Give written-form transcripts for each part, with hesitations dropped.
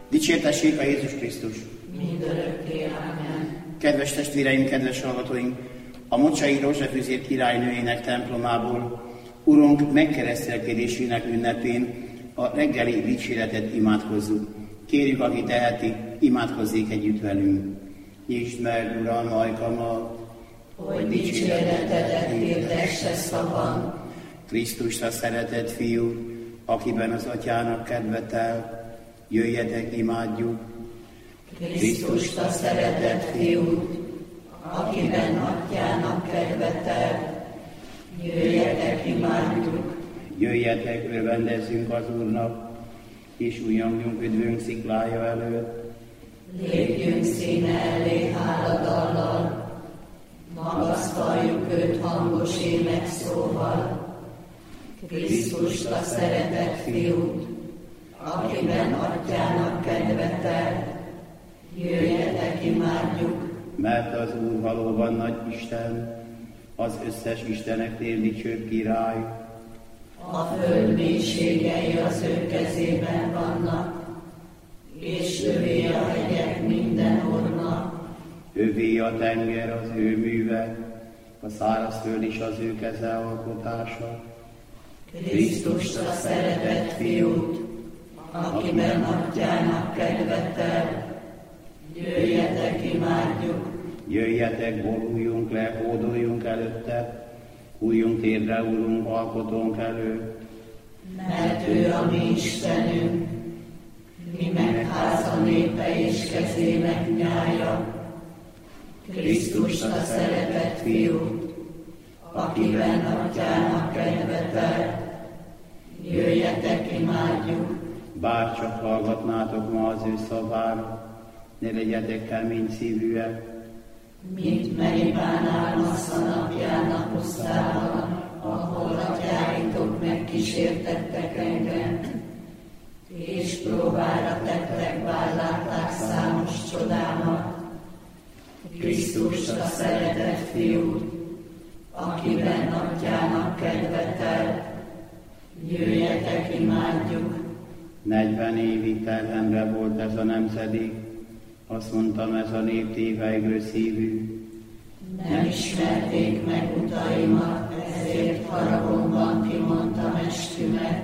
Dicsértessék a Jézus Krisztus! Mindörökké, amen. Kedves testvéreim, kedves hallgatóink! A Mocsai Rózsafűzér királynőjének templomából Urunk megkeresztelkedésének ünnepén a reggeli dicséretet imádkozzuk. Kérjük, aki teheti, imádkozzék együtt velünk. Nyisd meg, Uram, ajkamat, hogy dicséretedet hirdesse szavam. Krisztust, a szeretett Fiú, akiben az Atyának kedvetel, jöjjetek, imádjuk. Krisztust, a szeretett Fiút, akiben Atyának kedvetel, jöjjetek, imádjuk. Jöjjetek, örvendezzünk az Úrnak, és újjongjunk üdvünk sziklája előtt. Lépjünk színe elé háladallal, magasztaljuk őt hangos énekszóval. Krisztust, a szeretett Fiút, akiben Atyának kedvetel, jöjjetek, imádjuk. Mert az Úr valóban nagy Isten, az összes isteneknél dicsőbb király. A föld mélységei az ő kezében vannak, és övé a hegyek minden orna. Övé a tenger, az ő műve, a szárazföld is az ő keze alkotása. Krisztust, a szeretett Fiút, akiben Atyának kedvetel, jöjjetek, imádjuk. Jöjjetek, boruljunk le, hódoljunk előtte, hújjunk térdre, Urunk, alkotónk előtt. Mert ő a mi Istenünk, mi meg háza népe és kezének nyája. Krisztust, a szeretett Fiút, akiben Atyának kedvetel, jöjjetek, imádjuk. Bár csak hallgatnátok ma az ő szavára, ne legyetek kemény szívűek. Mint Meribán Álmassza napjának pusztában, ahol atyáitok megkísértettek engem, és próbára tettek, bár látták számos csodámat. Krisztust, a szeretett Fiút, akiben Atyának kedvetel, jöjjetek, imádjuk. 40 évig terhemre volt ez a nemzedék, azt mondtam, ez a nép tévejgő szívű. Nem ismerték meg utaimat, ezért haragomban kimondtam eskümet.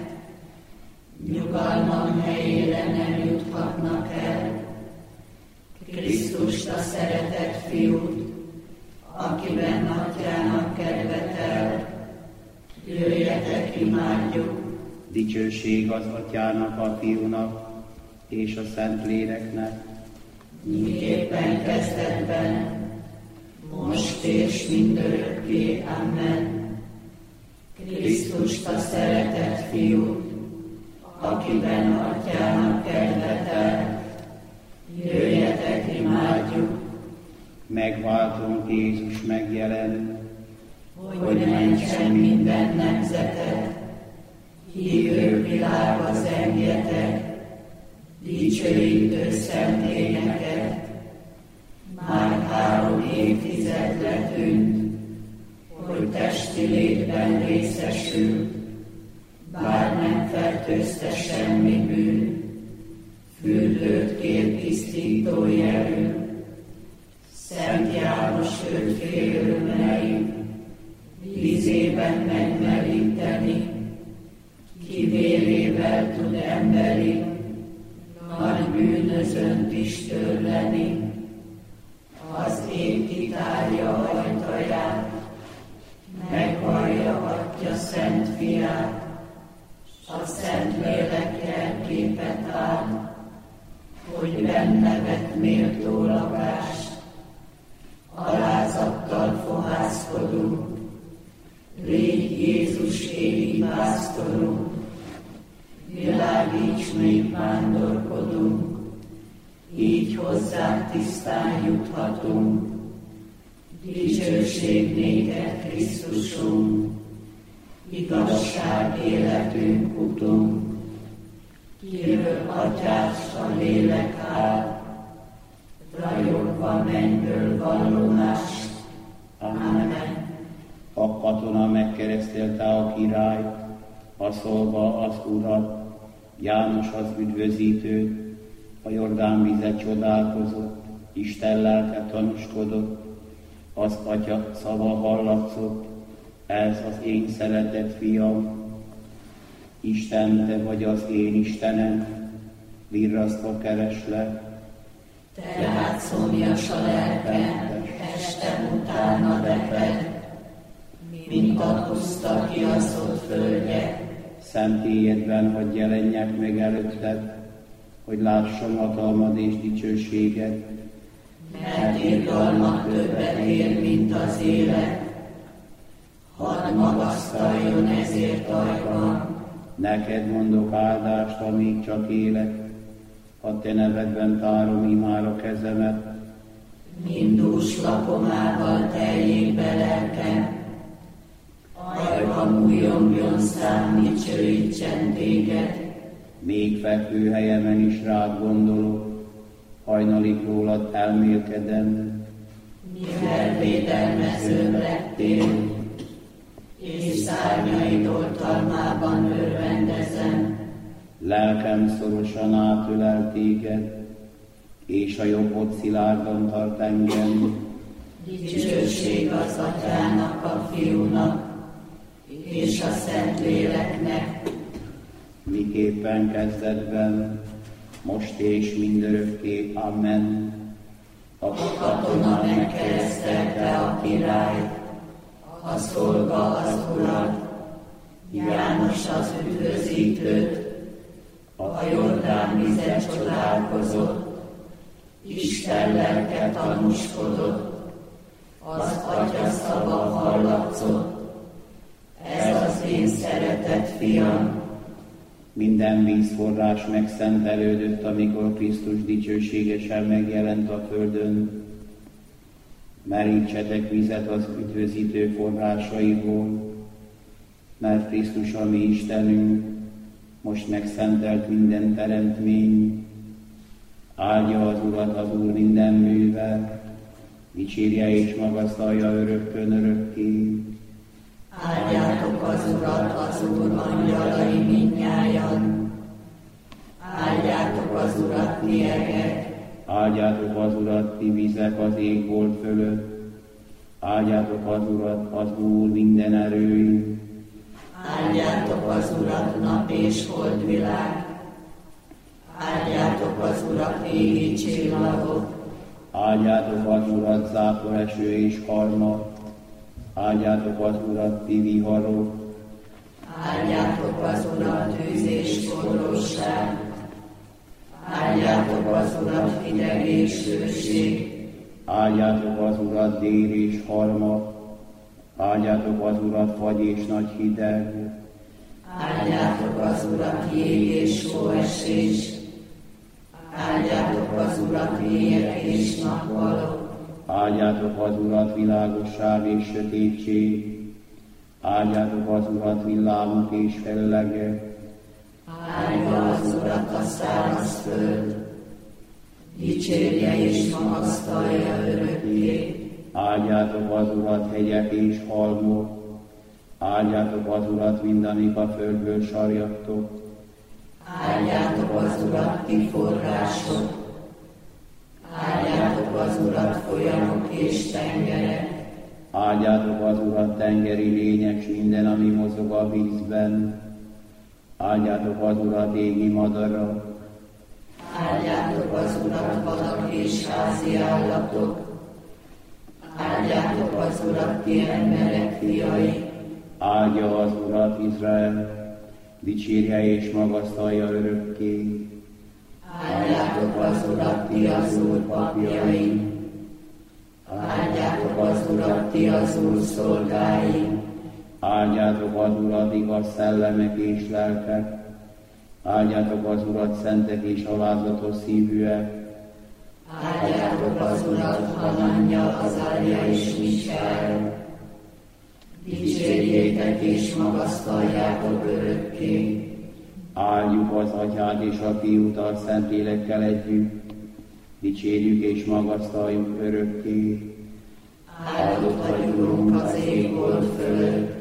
Nyugalmam helyére nem juthatnak el. Krisztust, a szeretett Fiút, akiben Atyának kedvetel, jöjjetek, imádjuk. Dicsőség az Atyának, a Fiúnak és a Szentléleknek. Miképpen kezdetben, most és mindörökké, amen. Krisztust, a szeretett Fiút, akiben Atyának kedvetel, jöjjetek, imádjuk. Megváltunk, Jézus megjelent, hogy mentsen minden nemzetet, hívő világ az engjetek, dicsőítő szentényeket. Már 3 évtized letűnt, hogy testi létben részesül, bár nem fertőzte semmi bűn, fürdőt kér tisztító jelű. Szent János őt félőmeim, vízében megmeríteni, ki vérével tud emberi, nagy bűnözönt is törleni. Az ég kitárja ajtaját, meghallja Atya szent fiát, a szent lélek jelképet áll, hogy benne vett méltó lakást. Alázattal fohászkodunk, légy Jézus égi pásztorunk, világíts, még vándorkodunk, így hozzá tisztán juthatunk. Dicsőség néked, Krisztusunk, igazság életünk utunk, kiről Atyás a lélek áll, rajogva mennyből vallomást. Amen. A katona megkeresztelte a királyt, a szolga az urat, János az üdvözítőt, A Jordán vízet csodálkozott, Isten lelke tanúskodott, az Atya szava hallatszott, ez az én szeretett fiam. Isten, te vagy az én Istenem, virrasztva kereslek. Tehát szomjas a lelkem, testem utána reped, mint a puszta kiaszott földje. Szentélyedben hadd jelenjek meg előtted, hogy lássam hatalmad és dicsőséged. Mert irgalmat többet ér, mint az élet, hadd magasztaljon ezért ajkam. Neked mondok áldást, amíg csak élek, ha te nevedben tárom imára kezemet. Mind dús lakomával teljék be lelkem, ajkam újjongjon szám, dicsőítsen téged. Még fekvő helyemen is rád gondolok, hajnalig rólad elmélkedem. Mivel védelmezőm lettél, és szárnyaid oltalmában örvendezem. Lelkem szorosan átölel téged, és a jobbod szilárdan tart engem. Dicsőség az Atyának, a Fiúnak, és a Szentléleknek. Miképpen kezdetben, most és mindörökké. Amen. A katona megkeresztelte a királyt, a szolga az Urat, János az üdvözítőt, a Jordán vizen csodálkozott, Isten lelke tanúskodott, az Atya szava hallatszott, ez az én szeretett fiam. Minden vízforrás megszentelődött, amikor Krisztus dicsőségesen megjelent a földön. Merítsetek vizet az üdvözítő forrásaiból, mert Krisztus a mi Istenünk, most megszentelt minden teremtmény. Áldja az Urat az Úr minden műve, dicsérje és magasztalja örökkön örökké. Áldjátok az Urat, az Úr angyalai mindnyájan. Áldjátok az Urat, ti egek. Áldjátok az Urat, ti vizek az égbolt fölött. Áldjátok az Urat, az Úr minden erői. Áldjátok az Urat, nap és holdvilág. Áldjátok az Urat, égi csillagok. Áldjátok az Urat, záporeső és karma. Áldjátok az Urat, ti viharok. Áldjátok az Urat, tűz és forróság. Áldjátok az Urat, hideg és hőség. Áldjátok az Urat, dél és harma. Áldjátok az Urat, fagy és nagy hideg. Áldjátok az Urat, jég és hóesés. Áldjátok az Urat, éjek és nappalok. Áldjátok az Urat, világosság és sötétség. Áldjátok az Urat, villámok és fellege. Áldja az Urat a száraz föld, dicsérje és magasztalja örökké. Áldjátok az Urat, hegyek és halmok. Áldjátok az Urat, mind, amik a földből sarjadtok. Áldjátok az Urat, ti források. Áldjátok az Urat, folyamok és tengerek. Áldjátok az Urat, tengeri lények, s minden, ami mozog a vízben. Áldjátok az Urat, égi madarak. Áldjátok az Urat, vadak és házi állatok. Áldjátok az Urat, ti emberek fiai. Áldja az Urat Izrael, dicsérje és magasztalja örökké. Áldjátok az Urat, ti az Úr papjai. Áldjátok az Urat, ti az Úr szolgái. Áldjátok az Urat, igaz szellemek és lelkek. Áldjátok az Urat, szentek és alázatos szívűek. Áldjátok az Urat, Hananja, Azárja és Misael. Dicsérjétek és magasztaljátok örökké. Áldjuk az Atyát és a Fiút a Szentlélekkel együtt. Dicsérjük és magasztaljuk örökké. Áldott vagy Urunk az égbolt fölött.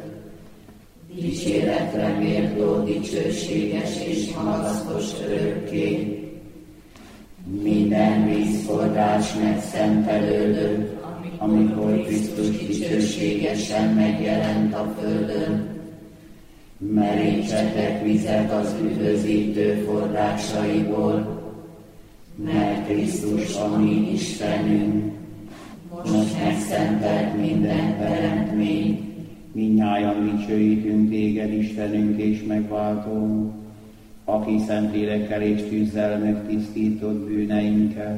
Dicséretre méltó, dicsőséges és magasztos örökké. minden vízforrás megszentelődött, amikor Krisztus dicsőségesen megjelent a földön. Merítsetek vizet az üdvözítő forrásaiból, mert Krisztus a mi Istenünk, most megszentelt minden teremtmény. Mindnyájan dicsőítünk téged, Istenünk és megváltónk, aki Szentlélekkel és tűzzel megtisztított bűneinket.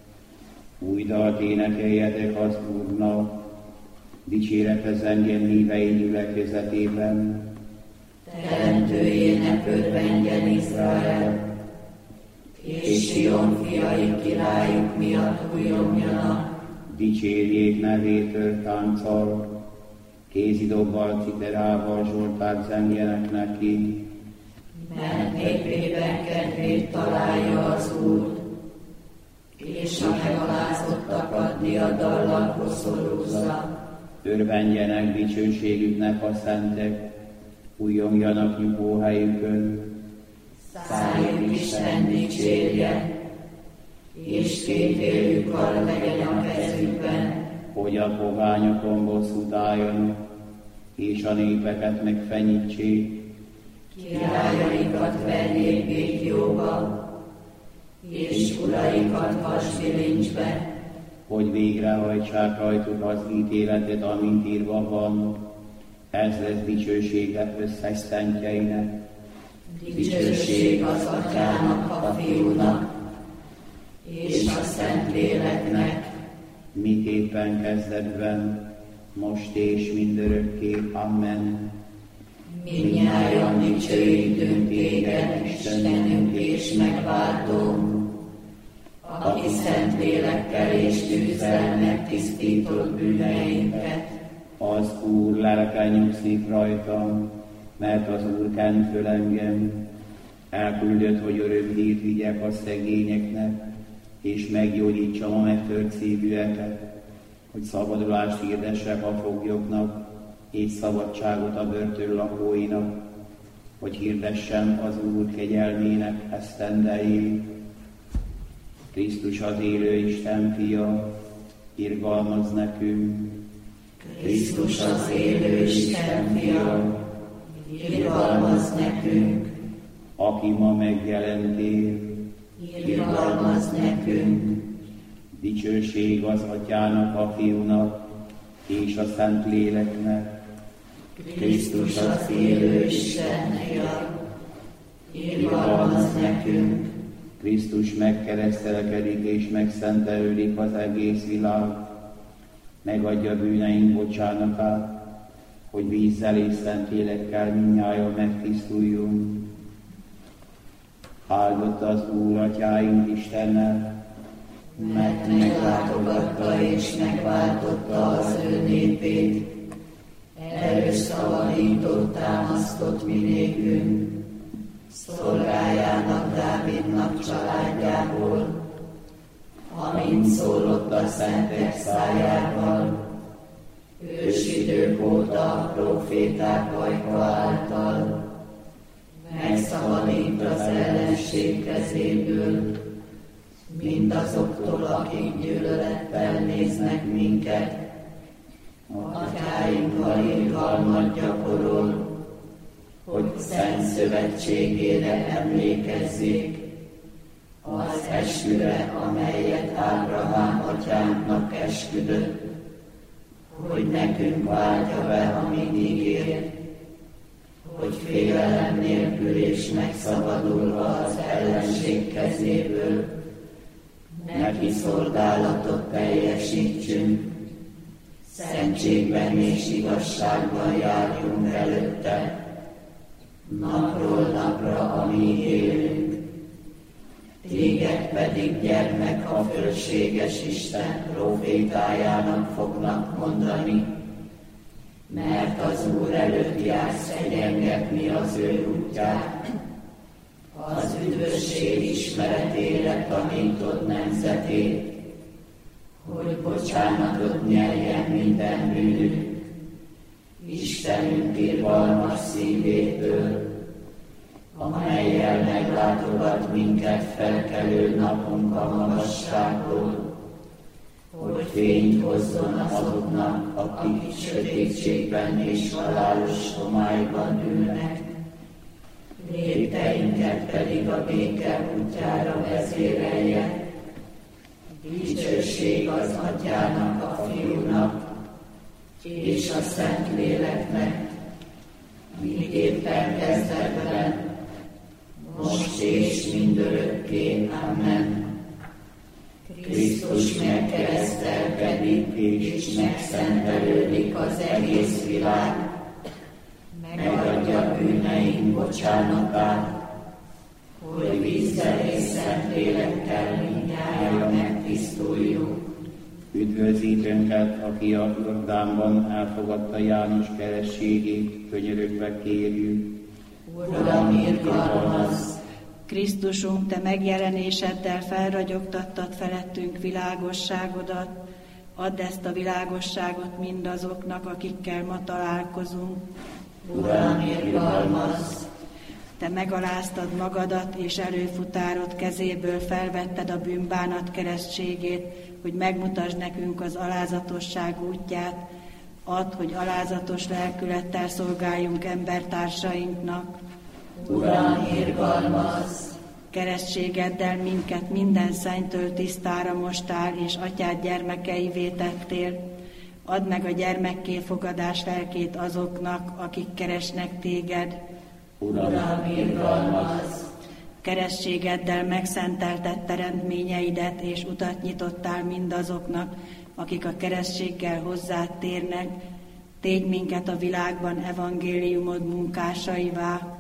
Új dalt énekeljetek az Úrnak, dicséretre zengjen hívei gyülekezetében. Teremtőjének örvendjen Izrael, és Sion fiai királyuk miatt újongjanak. Dicsérjék nevét örtánccal, kézidobbal, citerával, zsoltát zengjenek neki. Mert népében kedvét találja az Úr, és a megalázottakat diadallal koszorúzza. Örvendjenek dicsőségüknek a szentek, újongjanak nyugvóhelyükön. Szájuk Isten dicsérje, és kétélű kar legyen a kezükben, hogy a pogányokon bosszút álljanak, és a népeket megfenyítsék. Királyaikat verjék békjóba, és uraikat vasbilincsbe, hogy végrehajtsák rajtuk az ítéletet, amint írva van. Ez lesz dicsősége összes szentjeinek. Dicsőség az Atyának, a Fiúnak, és a Szentléleknek, miképpen kezdetben, most és mindörökké. Amen. Mindnyájan dicsőítünk téged, Istenünk és megváltónk, aki Szentlélekkel és tűzzel megtisztított bűneinket. Az Úr lelke nyugszik rajtam, mert az Úr kent föl engem. Elküldött, hogy örömhírt vigyek a szegényeknek, és meggyógyítsam a megtört szívűeket, hogy szabadulást hirdessek a foglyoknak, és szabadságot a börtön lakóinak, hogy hirdessem az Úr kegyelmének esztendejét. Krisztus az élő Isten fia, irgalmaz nekünk. Krisztus az élő Isten fia, irgalmaz nekünk. Aki ma megjelent él, irgalmaz nekünk. Dicsőség az Atyának, a Fiúnak és a Szentléleknek. Krisztus az élő Isten fia, irgalmaz nekünk. Krisztus megkeresztelkedik és megszentelődik az egész világ, megadja bűneink bocsánatát, hogy vízzel és Szentlélekkel mindnyájan megtisztuljunk. Áldott az Úr atyáink Istennel, mert meglátogatta és megváltotta az ő népét, erős szavanítót támasztott mi nékünk, szolgájának Dávidnak családjából, amint szólott a szentek szájával, ősidők óta a proféták ajka által, megszabadít az ellenség kezéből, mindazoktól, akik gyűlölettel néznek minket. Atyáinkkal irgalmat gyakorol, hogy szent szövetségére emlékezzék, az esküre, amelyet Ábrahám atyánknak esküdött, hogy nekünk váltja be, amit ígért, hogy félelem nélkül és megszabadulva az ellenség kezéből, neki szolgálatot teljesítsünk, szentségben és igazságban járjunk előtte, napról napra, amíg élünk. Téged pedig gyermek a fölséges Isten profétájának fognak mondani, mert az Úr előtt jársz egyengetni az ő útját, az üdvösség ismeretére tanítod nemzetét, hogy bocsánatot nyerjen minden bűnük, Istenünk irgalmas szívétől, amellyel meglátogat minket felkelő napunk a magasságból, hogy fényt hozzon azoknak, akik sötétségben és halálos homályban ülnek, lépteinket pedig a béke útjára vezérelje. Dicsőség az Atyának, a Fiúnak és a Szentléleknek, miképpen kezdetben, most és mindörökké. Amen. Krisztus megkeresztelkedik és megszentelődik az egész világ, megadja bűneink bocsánatát, hogy vízzel és Szentlélekkel mindnyájan megtisztuljunk. Üdvözítőnket, aki a Jordánban elfogadta János kerességét, könyörögve kérjük. Uram, irgalmazz! Krisztusunk, Te megjelenéseddel felragyogtattad felettünk világosságodat, add ezt a világosságot mindazoknak, akikkel ma találkozunk. Uram, irgalmazz! Te megaláztad magadat, és előfutárod kezéből felvetted a bűnbánat keresztségét, hogy megmutasd nekünk az alázatosság útját. Add, hogy alázatos lelkülettel szolgáljunk embertársainknak. Uram, irgalmazz! Keresztségeddel minket minden szennytől tisztára mostál, és Atyád gyermekeivé tettél. Add meg a gyermekké fogadás lelkét azoknak, akik keresnek Téged. Uram, irgalmazz! Keresztségeddel megszentelted teremtményeidet, és utat nyitottál mindazoknak, akik a keresztséggel hozzád térnek. Tégy minket a világban evangéliumod munkásaivá.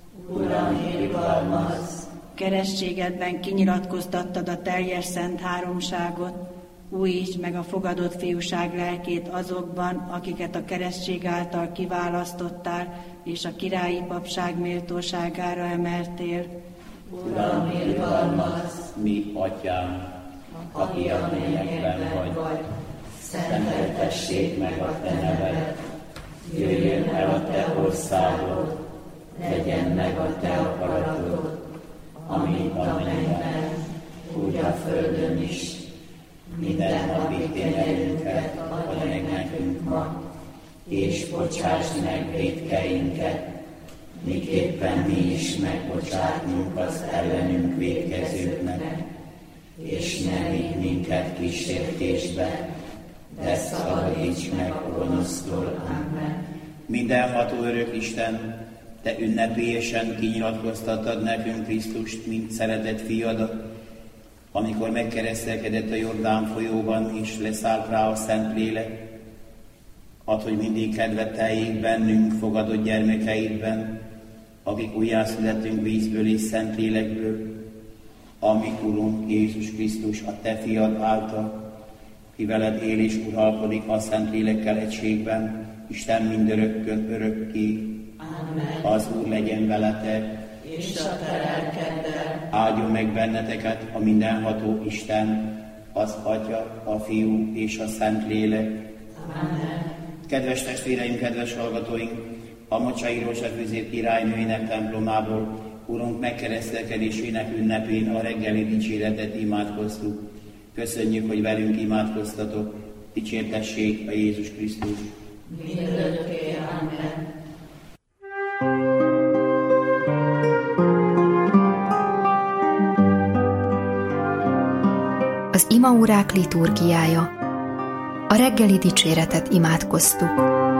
Uram, irgalmazz! Keresztségedben kinyilatkoztattad a teljes szent háromságot, újítsd meg a fogadott fiúság lelkét azokban, akiket a keresztség által kiválasztottál, és a királyi papság méltóságára emeltél. Uram, irgalmazz! Mi, Atyám, aki a mennyekben vagy, szenteltessék meg a Te neved, jöjjön el a Te országod, legyen meg a Te akaratod, amint a mennyben, úgy a földön is. Minden napi kenyerünket add meg nekünk ma, és bocsásd meg vétkeinket, miképpen mi is megbocsátunk az ellenünk vétkezőknek, és ne vigy minket kísértésbe, de szabadíts meg a gonosztól. Amen. Mindenható örök Isten, Te ünnepélyesen kinyilatkoztattad nekünk Krisztust, mint szeretett fiadat, amikor megkeresztelkedett a Jordán folyóban, és leszállt rá a Szentlélek. Add, hogy mindig kedvet teljék bennünk, fogadott gyermekeidben, akik újjászületünk vízből és Szentlélekből, ami Urunk Jézus Krisztus, a Te fiad által, ki veled él és uralkodik a Szentlélekkel egységben, Isten mindörökkön örökké. Amen. Az Úr legyen veletek, És a Te lelkeddel. áldjon meg benneteket a mindenható Isten, az Atya, a Fiú és a Szentlélek. Amen. Kedves testvéreim, kedves hallgatóink, a Mocsai Rózsa Füzér királynőinek templomából Urunk megkeresztelkedésének ünnepén a reggeli dicséretet imádkoztuk. Köszönjük, hogy velünk imádkoztatok. Dicsértessék a Jézus Krisztus. Mindörökké. Amen. Az imaórák liturgiája. A reggeli dicséretet imádkoztuk.